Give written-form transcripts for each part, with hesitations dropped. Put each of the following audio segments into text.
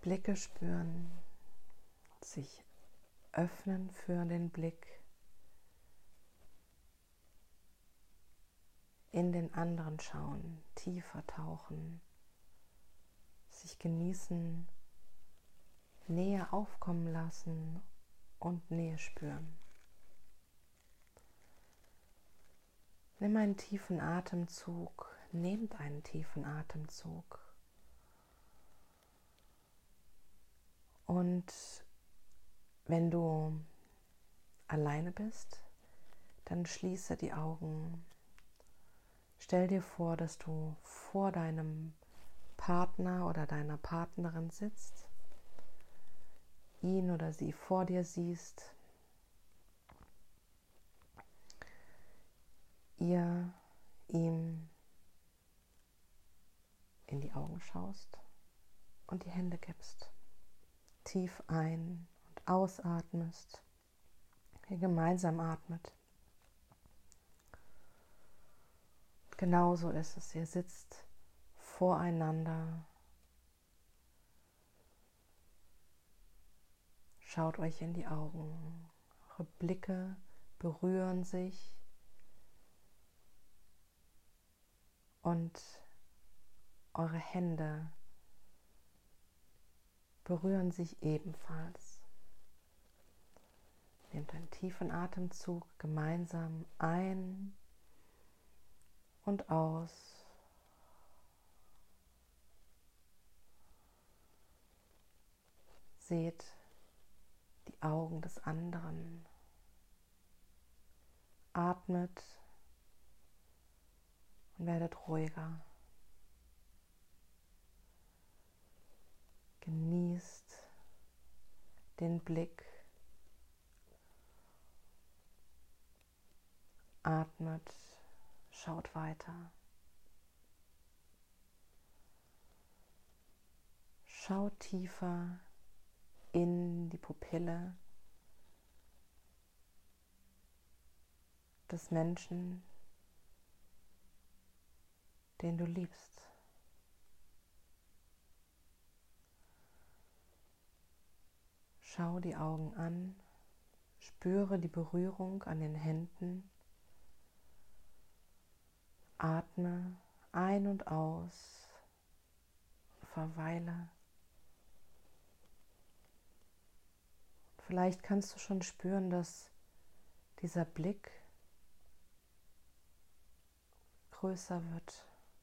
Blicke spüren, sich öffnen für den Blick in den anderen schauen, tiefer tauchen, sich genießen, Nähe aufkommen lassen und Nähe spüren. Nimm einen tiefen Atemzug, nehmt einen tiefen Atemzug und wenn du alleine bist, dann schließe die Augen. Stell dir vor, dass du vor deinem Partner oder deiner Partnerin sitzt, ihn oder sie vor dir siehst, ihr ihm in die Augen schaust und die Hände gibst, tief ein- und ausatmest, ihr gemeinsam atmet. Genauso ist es, ihr sitzt voreinander, schaut euch in die Augen, eure Blicke berühren sich und eure Hände berühren sich ebenfalls. Nehmt einen tiefen Atemzug gemeinsam ein und aus. Seht die Augen des anderen. Atmet und werdet ruhiger. Genießt den Blick. Atmet, schaut weiter. Schaut tiefer in die Pupille des Menschen, den du liebst. Schau die Augen an, spüre die Berührung an den Händen, atme ein und aus, verweile. Vielleicht kannst du schon spüren, dass dieser Blick größer wird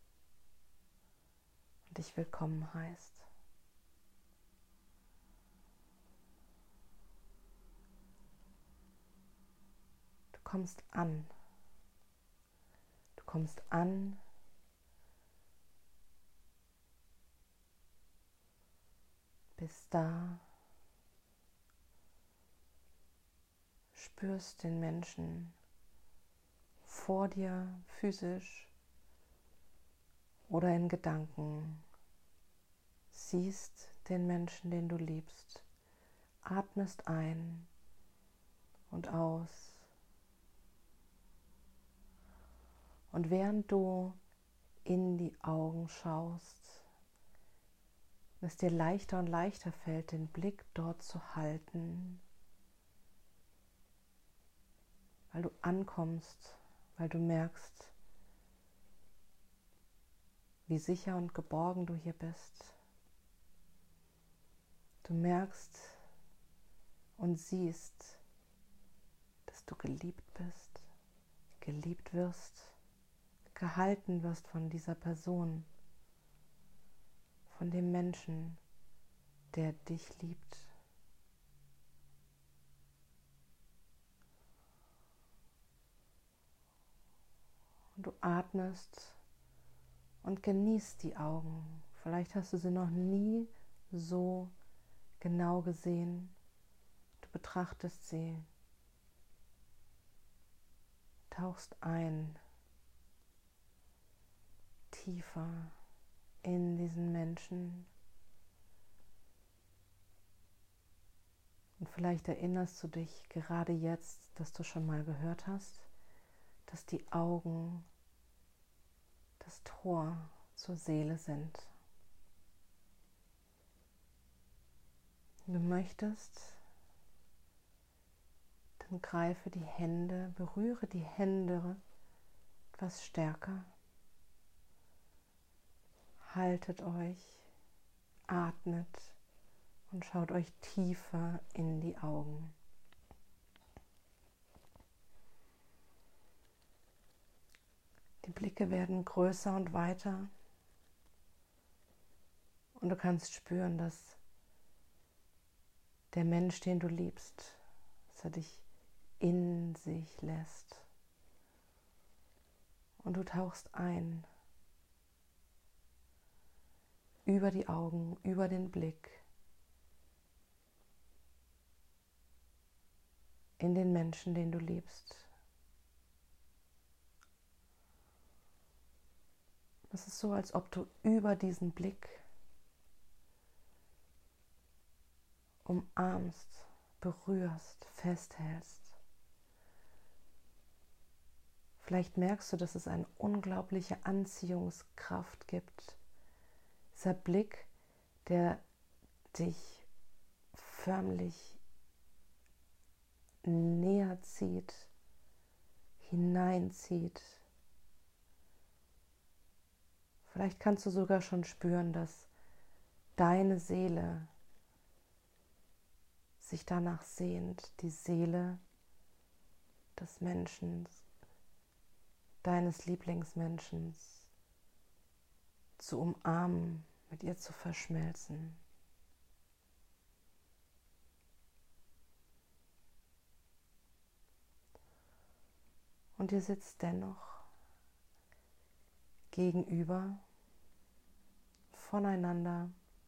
und dich willkommen heißt. Du kommst an. Du kommst an, bist da, spürst den Menschen vor dir physisch oder in Gedanken, siehst den Menschen, den du liebst, atmest ein und aus. Und während du in die Augen schaust, es dir leichter und leichter fällt, den Blick dort zu halten, weil du ankommst, weil du merkst, wie sicher und geborgen du hier bist. Du merkst und siehst, dass du geliebt bist, geliebt wirst, gehalten wirst von dieser Person, von dem Menschen, der dich liebt. Und du atmest und genießt die Augen. Vielleicht hast du sie noch nie so genau gesehen. Du betrachtest sie, tauchst ein, tiefer in diesen Menschen. Und vielleicht erinnerst du dich gerade jetzt, dass du schon mal gehört hast, dass die Augen das Tor zur Seele sind. Wenn du möchtest, dann greife die Hände, berühre die Hände etwas stärker. Haltet euch, atmet und schaut euch tiefer in die Augen. Die Blicke werden größer und weiter und du kannst spüren, dass der Mensch, den du liebst, dass er dich in sich lässt. Und du tauchst ein über die Augen, über den Blick in den Menschen, den du liebst. Es ist so, als ob du über diesen Blick umarmst, berührst, festhältst. Vielleicht merkst du, dass es eine unglaubliche Anziehungskraft gibt. Dieser Blick, der dich förmlich näher zieht, hineinzieht. Vielleicht kannst du sogar schon spüren, dass deine Seele sich danach sehnt, die Seele des Menschen, deines Lieblingsmenschen zu umarmen, mit ihr zu verschmelzen. Und ihr sitzt dennoch gegenüber, voneinander,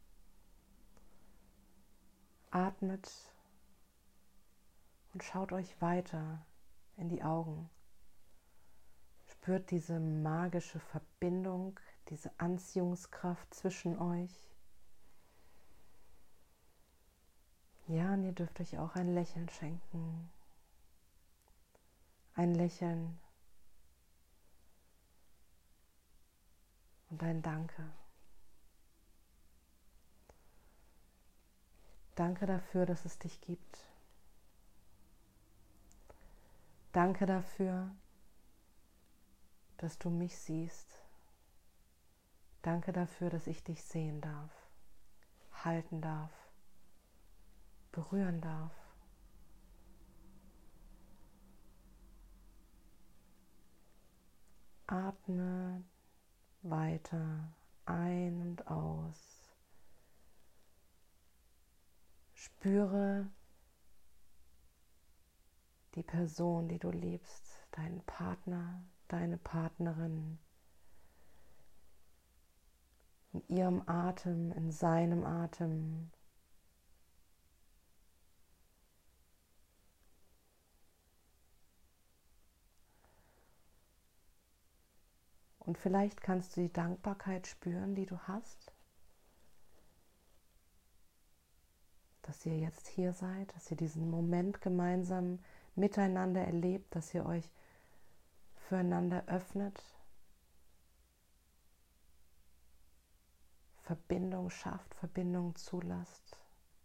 atmet und schaut euch weiter in die Augen. Spürt diese magische Verbindung, diese Anziehungskraft zwischen euch. Ja, und ihr dürft euch auch ein Lächeln schenken. Ein Lächeln und ein Danke. Danke dafür, dass es dich gibt. Danke dafür, dass du mich siehst. Danke dafür, dass ich dich sehen darf, halten darf, berühren darf. Atme weiter ein und aus. Spüre die Person, die du liebst, deinen Partner, deine Partnerin, in ihrem Atem, in seinem Atem. Und vielleicht kannst du die Dankbarkeit spüren, die du hast, dass ihr jetzt hier seid, dass ihr diesen Moment gemeinsam miteinander erlebt, dass ihr euch füreinander öffnet, Verbindung schafft, Verbindung zulasst.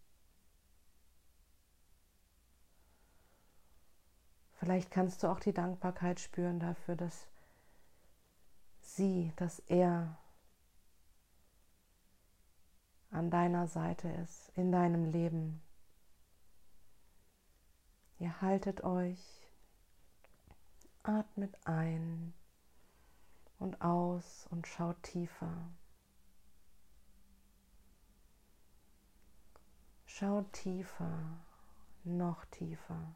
Vielleicht kannst du auch die Dankbarkeit spüren dafür, dass er an deiner Seite ist, in deinem Leben. Ihr haltet euch, atmet ein und aus und schaut tiefer. Schaut tiefer, noch tiefer.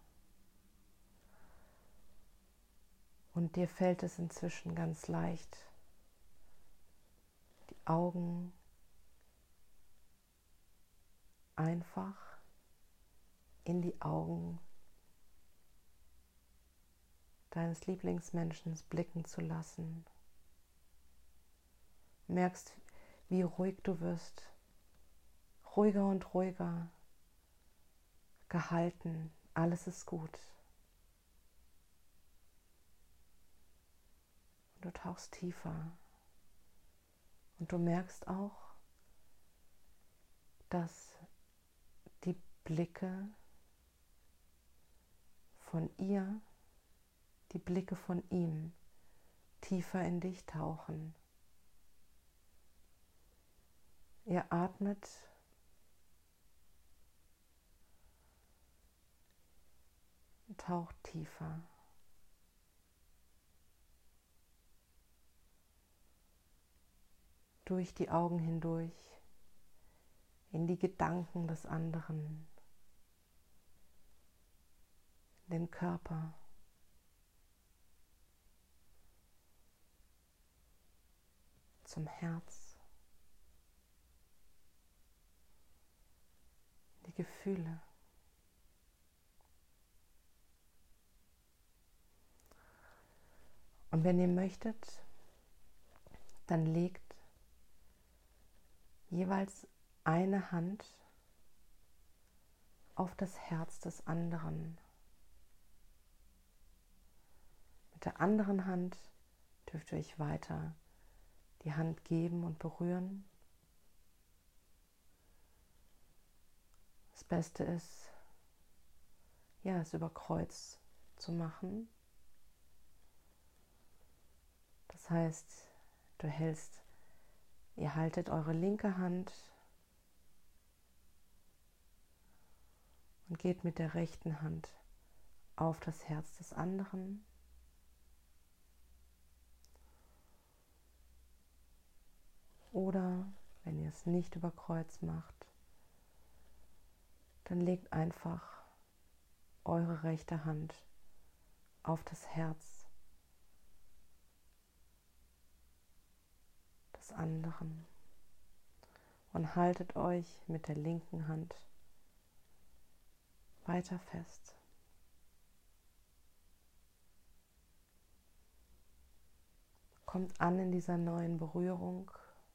Und dir fällt es inzwischen ganz leicht, die Augen einfach in die Augen deines Lieblingsmenschen blicken zu lassen. Merkst, wie ruhig du wirst, ruhiger und ruhiger, gehalten, alles ist gut. Und du tauchst tiefer und du merkst auch, dass die Blicke von ihr, die Blicke von ihm tiefer in dich tauchen. Ihr atmet und taucht tiefer. Durch die Augen hindurch in die Gedanken des anderen, den Körper, zum Herz, die Gefühle. Und wenn ihr möchtet, dann legt jeweils eine Hand auf das Herz des anderen. Mit der anderen Hand dürft ihr euch weiter die Hand geben und berühren. Das Beste ist, ja, es über Kreuz zu machen. Das heißt, ihr haltet eure linke Hand und geht mit der rechten Hand auf das Herz des anderen. Oder wenn ihr es nicht über Kreuz macht, dann legt einfach eure rechte Hand auf das Herz des anderen und haltet euch mit der linken Hand weiter fest. Kommt an in dieser neuen Berührung.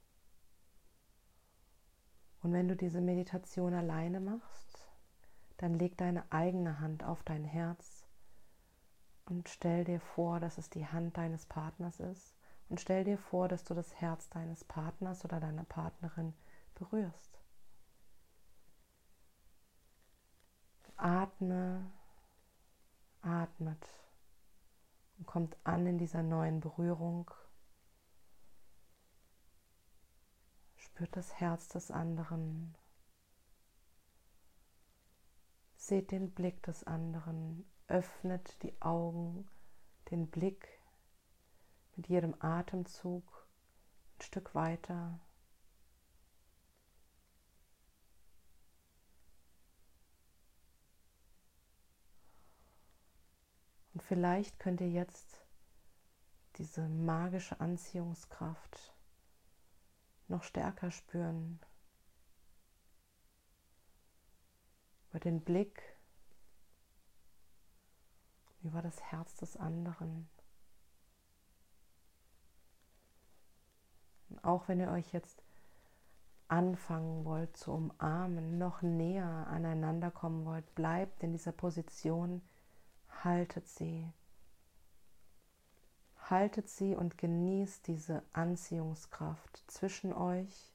Und wenn du diese Meditation alleine machst, dann leg deine eigene Hand auf dein Herz und stell dir vor, dass es die Hand deines Partners ist. Und stell dir vor, dass du das Herz deines Partners oder deiner Partnerin berührst. Atmet und kommt an in dieser neuen Berührung. Spürt das Herz des anderen. Seht den Blick des anderen. Öffnet die Augen, den Blick mit jedem Atemzug ein Stück weiter. Und vielleicht könnt ihr jetzt diese magische Anziehungskraft noch stärker spüren. Über den Blick, über das Herz des anderen. Und auch wenn ihr euch jetzt anfangen wollt zu umarmen, noch näher aneinander kommen wollt, bleibt in dieser Position, haltet sie. Haltet sie und genießt diese Anziehungskraft zwischen euch.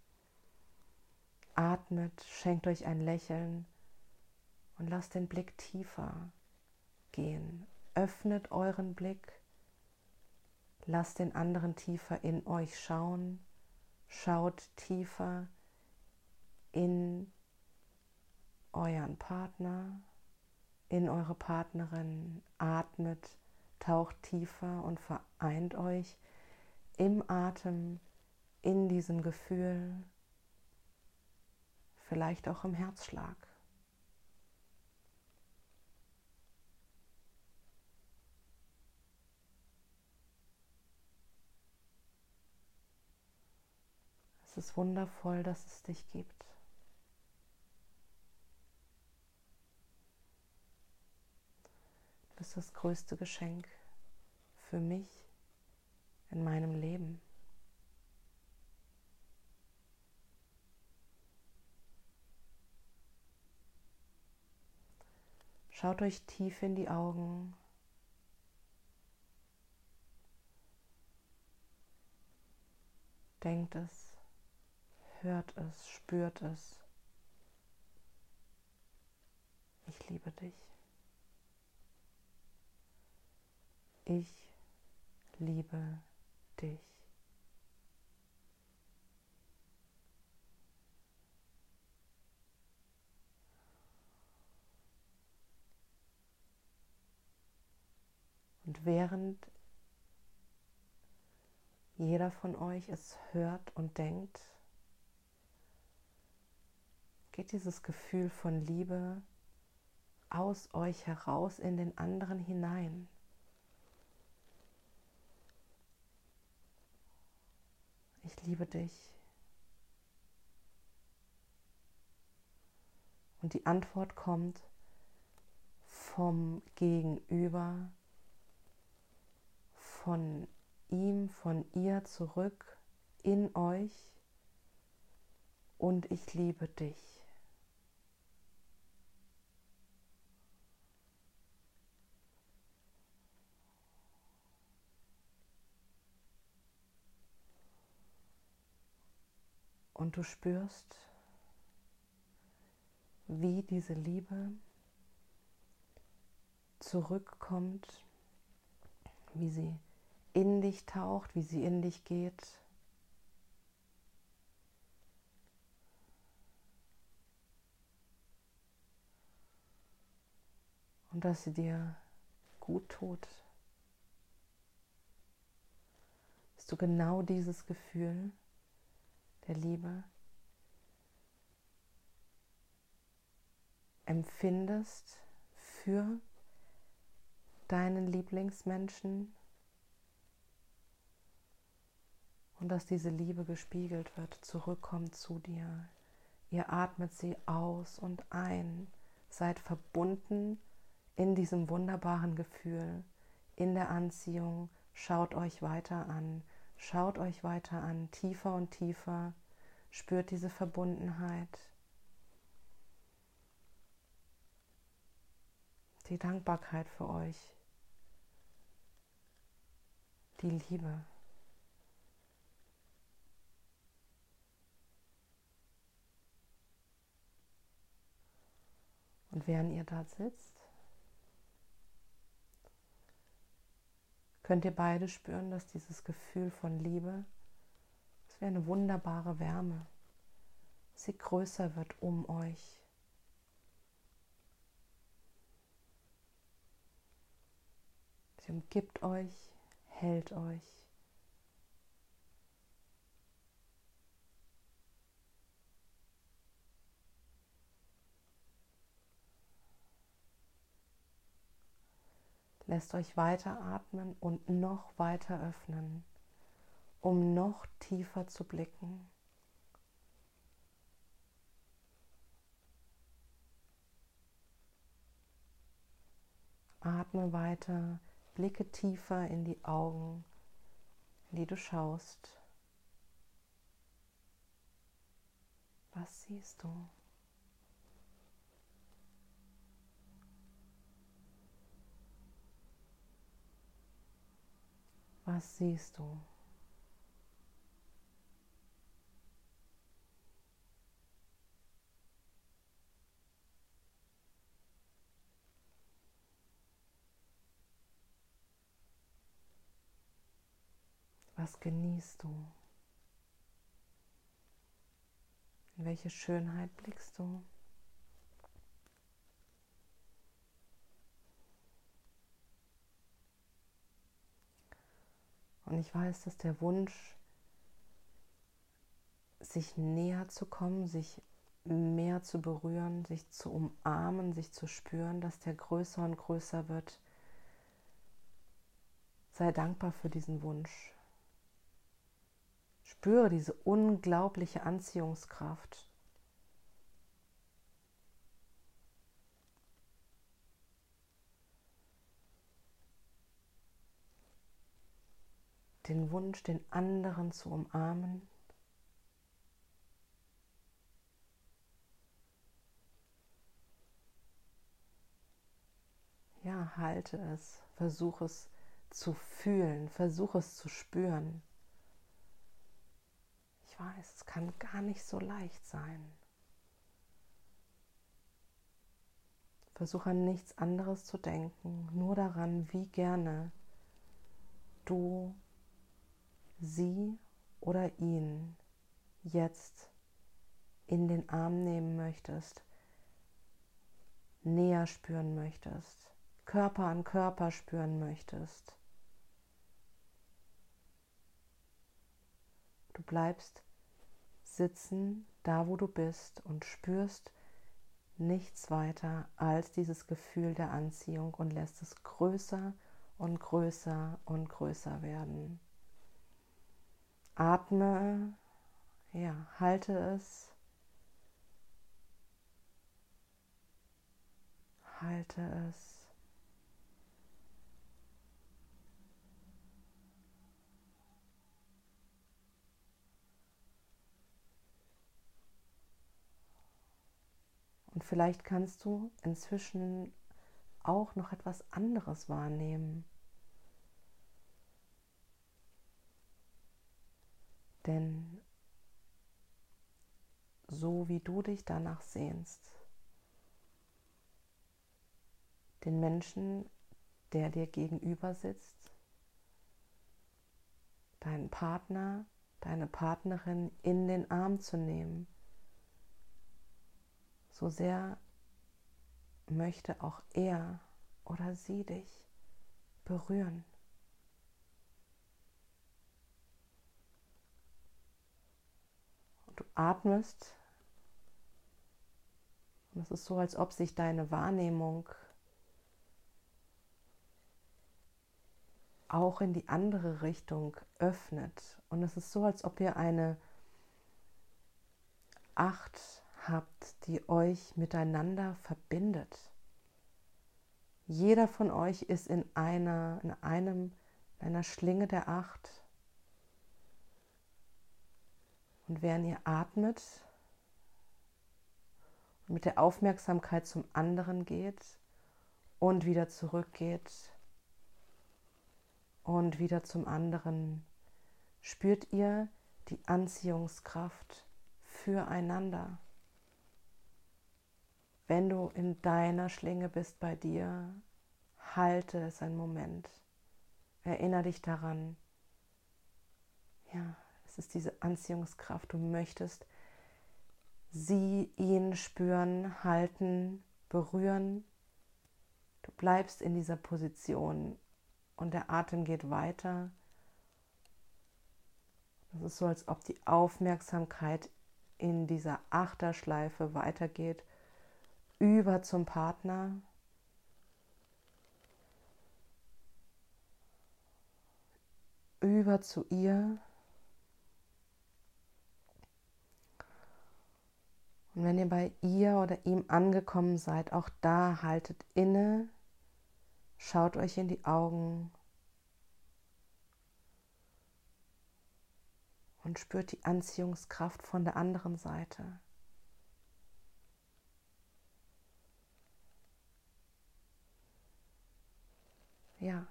Atmet, schenkt euch ein Lächeln und lasst den Blick tiefer gehen. Öffnet euren Blick, lasst den anderen tiefer in euch schauen. Schaut tiefer in euren Partner, in eure Partnerin. Atmet, taucht tiefer und vereint euch im Atem, in diesem Gefühl, vielleicht auch im Herzschlag. Es ist wundervoll, dass es dich gibt. Du bist das größte Geschenk für mich in meinem Leben. Schaut euch tief in die Augen. Denkt es, hört es, spürt es. Ich liebe dich. Ich liebe dich. Und während jeder von euch es hört und denkt, geht dieses Gefühl von Liebe aus euch heraus in den anderen hinein. Ich liebe dich. Und die Antwort kommt vom Gegenüber, von ihm, von ihr zurück in euch. Und ich liebe dich. Und du spürst, wie diese Liebe zurückkommt, wie sie in dich taucht, wie sie in dich geht. Und dass sie dir gut tut. Dass du genau dieses Gefühl der Liebe empfindest für deinen Lieblingsmenschen und dass diese Liebe gespiegelt wird, zurückkommt zu dir. Ihr atmet sie aus und ein, seid verbunden in diesem wunderbaren Gefühl, in der Anziehung. Schaut euch weiter an, tiefer und tiefer, spürt diese Verbundenheit, die Dankbarkeit für euch, die Liebe. Und während ihr da sitzt, könnt ihr beide spüren, dass dieses Gefühl von Liebe, das wäre eine wunderbare Wärme, sie größer wird um euch. Sie umgibt euch, hält euch. Lässt euch weiter atmen und noch weiter öffnen, um noch tiefer zu blicken. Atme weiter, blicke tiefer in die Augen, in die du schaust. Was siehst du? Was siehst du? Was genießt du? In welche Schönheit blickst du? Und ich weiß, dass der Wunsch, sich näher zu kommen, sich mehr zu berühren, sich zu umarmen, sich zu spüren, dass der größer und größer wird. Sei dankbar für diesen Wunsch. Spüre diese unglaubliche Anziehungskraft. Den Wunsch, den anderen zu umarmen. Ja, halte es, versuche es zu fühlen, versuche es zu spüren. Ich weiß, es kann gar nicht so leicht sein. Versuch an nichts anderes zu denken, nur daran, wie gerne du sie oder ihn jetzt in den Arm nehmen möchtest, näher spüren möchtest, Körper an Körper spüren möchtest. Du bleibst sitzen, da wo du bist und spürst nichts weiter als dieses Gefühl der Anziehung und lässt es größer und größer und größer werden. Atme, ja, halte es, halte es. Und vielleicht kannst du inzwischen auch noch etwas anderes wahrnehmen. Denn so wie du dich danach sehnst, den Menschen, der dir gegenüber sitzt, deinen Partner, deine Partnerin in den Arm zu nehmen, so sehr möchte auch er oder sie dich berühren. Und du atmest und es ist so, als ob sich deine Wahrnehmung auch in die andere Richtung öffnet. Und es ist so, als ob ihr eine Acht habt, die euch miteinander verbindet. Jeder von euch ist in einer Schlinge der Acht. Und während ihr atmet und mit der Aufmerksamkeit zum anderen geht und wieder zurückgeht und wieder zum anderen, spürt ihr die Anziehungskraft füreinander. Wenn du in deiner Schlinge bist bei dir, halte es einen Moment. Erinnere dich daran. Ja, es ist diese Anziehungskraft. Du möchtest sie, ihn spüren, halten, berühren. Du bleibst in dieser Position und der Atem geht weiter. Es ist so, als ob die Aufmerksamkeit in dieser Achterschleife weitergeht, über zum Partner, über zu ihr. Und wenn ihr bei ihr oder ihm angekommen seid, auch da haltet inne, schaut euch in die Augen und spürt die Anziehungskraft von der anderen Seite. Ja,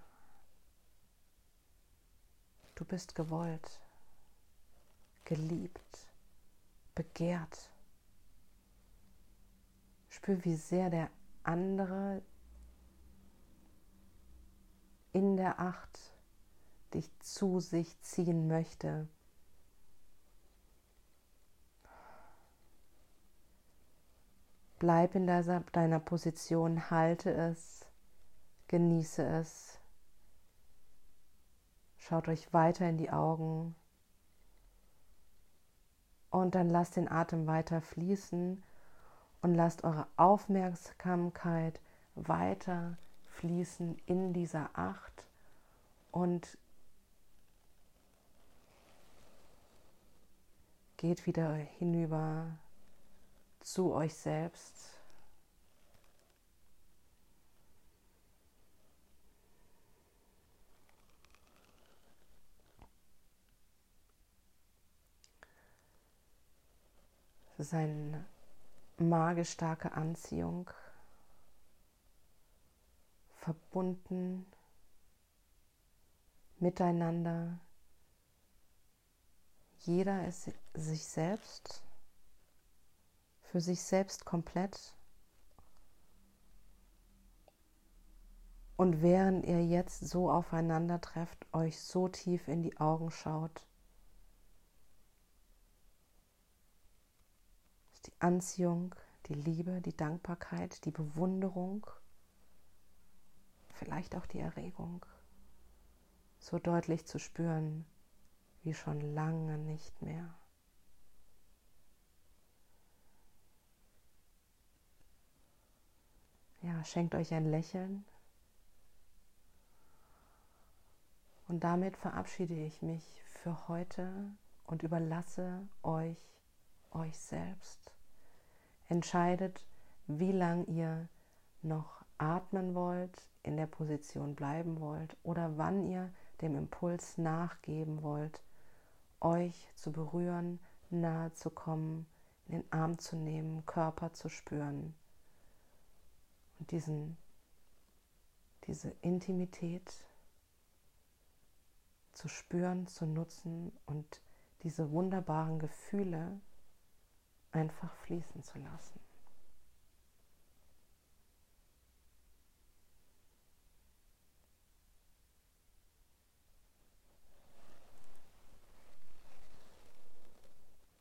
du bist gewollt, geliebt, begehrt. Spür, wie sehr der andere in der Acht dich zu sich ziehen möchte. Bleib in deiner Position, halte es, genieße es. Schaut euch weiter in die Augen und dann lasst den Atem weiter fließen und lasst eure Aufmerksamkeit weiter fließen in dieser Acht und geht wieder hinüber zu euch selbst. Es ist eine magisch starke Anziehung, verbunden miteinander. Jeder ist sich selbst, für sich selbst komplett Und während ihr jetzt so aufeinander trefft, euch so tief in die Augen schaut, ist die Anziehung, die Liebe, die Dankbarkeit, die Bewunderung, vielleicht auch die Erregung, so deutlich zu spüren wie schon lange nicht mehr. Ja, schenkt euch ein Lächeln. Und damit verabschiede ich mich für heute und überlasse euch selbst. Entscheidet, wie lange ihr noch atmen wollt, in der Position bleiben wollt oder wann ihr dem Impuls nachgeben wollt, euch zu berühren, nahe zu kommen, in den Arm zu nehmen, Körper zu spüren und diese Intimität zu spüren, zu nutzen und diese wunderbaren Gefühle einfach fließen zu lassen.